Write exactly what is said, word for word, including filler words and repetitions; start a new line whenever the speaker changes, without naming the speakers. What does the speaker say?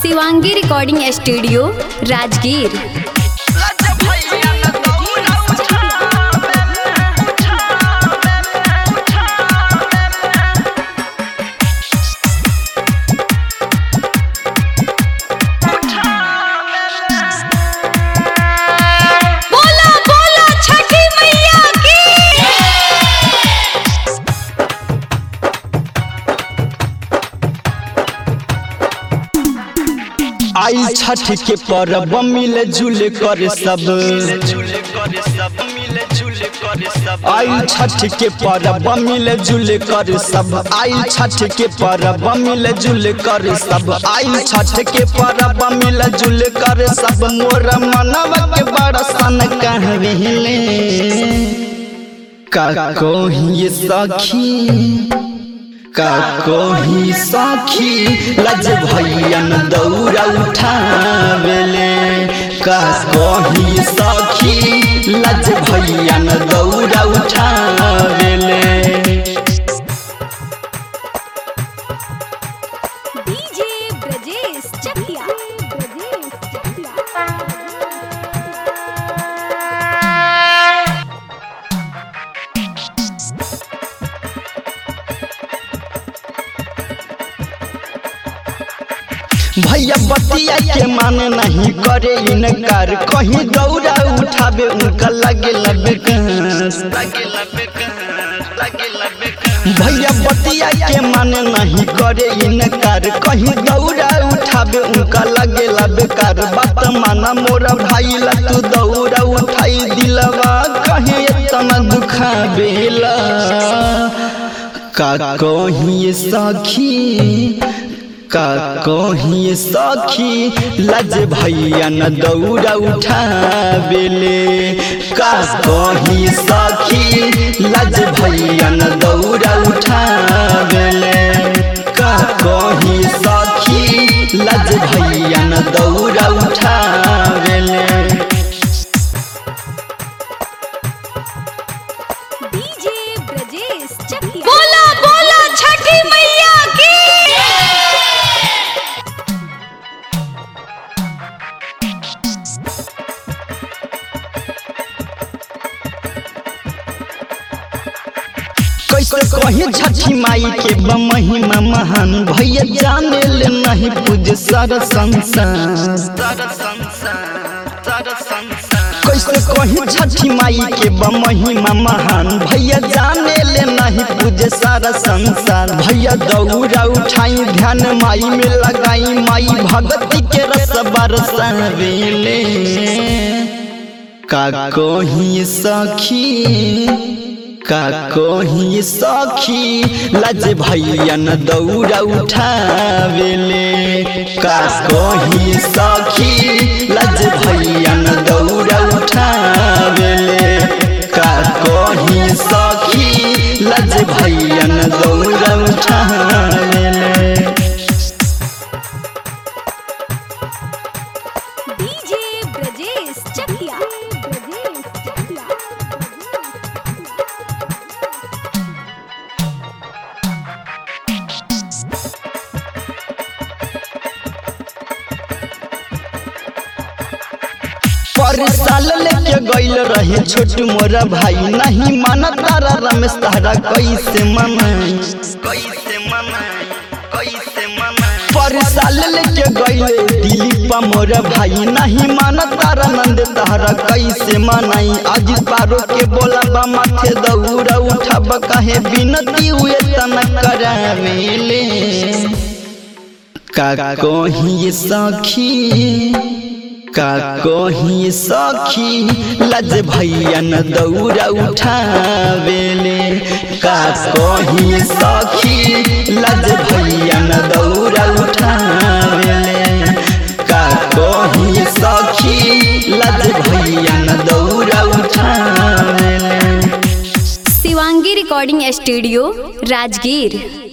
Shivangi recording studio Rajgir.
आई छठ के परब मिले जुले कर सब, आई छठ के परब मिले जुले कर सब, आई छठ के परब मिले जुले कर सब, आई छठ के परब मिले जुले कर सब। मोर मनव के बरसन कहले का कोही सखी, का कोही सखी लज भैया न दौड़ा उठावेले, का कोही सखी लज भैया न दौड़ा उठावेले।
डीजे ब्रजेश चकिया।
भैया बतिया के मान नहीं करे इनकार, कहीं दौड़ा उठावे उनका लगे बेकार। भैया बतिया के मान नहीं करे इनकार, कहीं दौड़ा उठावे उनका लगे बेकार। बात माना मोरा भाई ला तू दौड़ा उठाई दिलवा, कहीं इतना दुखावेला का कोही सखी, का कोही सखी लज भैया न दौड़ा उठावेले, का कोही सखी लज भैया न दौड़ा उठावेले, का कोही सखी लज भैया न दौड़ा उठावेले।
डीजे ब्रजेश चकिया। बोला बोला छठी मैया की।
कैसे कहीं छठी माई के महिमा महान, भैया जाने ले नहीं पूज सारा संसार। कैसे कहीं छठी माई के महिमा महान, भैया जाने ले नहीं पूज सारा संसार। भैया दौड़ा उठाई ध्यान माई में लगाई, माई भगती के रस बरसावेले, का कोही सखी, का कोही सखी लज भैया न दौड़ा उठावेले, का कोही सखी लज भैया न दौड़ा उठावेले, का कोही सखी लज भैया न दौड़ा उठावेले।
डीजे ब्रजेश चकिया।
पर साल लेके गईल रहे छोटू मोरा भाई, नहीं माना तारा रमेश तारा कैसे मनाई, कैसे मनाई, कैसे मनाई। पर साल लेके गईल दिलीपा मोरा भाई, नहीं माना तारा नंद तारा कैसे मनाई। आज पारो के बोला बा माथे दौड़ा उठाब, काहे बिनती हुए तना करावेले, का कोही सखी, का कोही सखी लज भैया न दौड़ा उठावेले, का कोही सखी लज भैया न दौड़ा उठावेले, का कोही सखी लज भैया न दौड़ा उठावेले।
Shivangi recording studio Rajgir.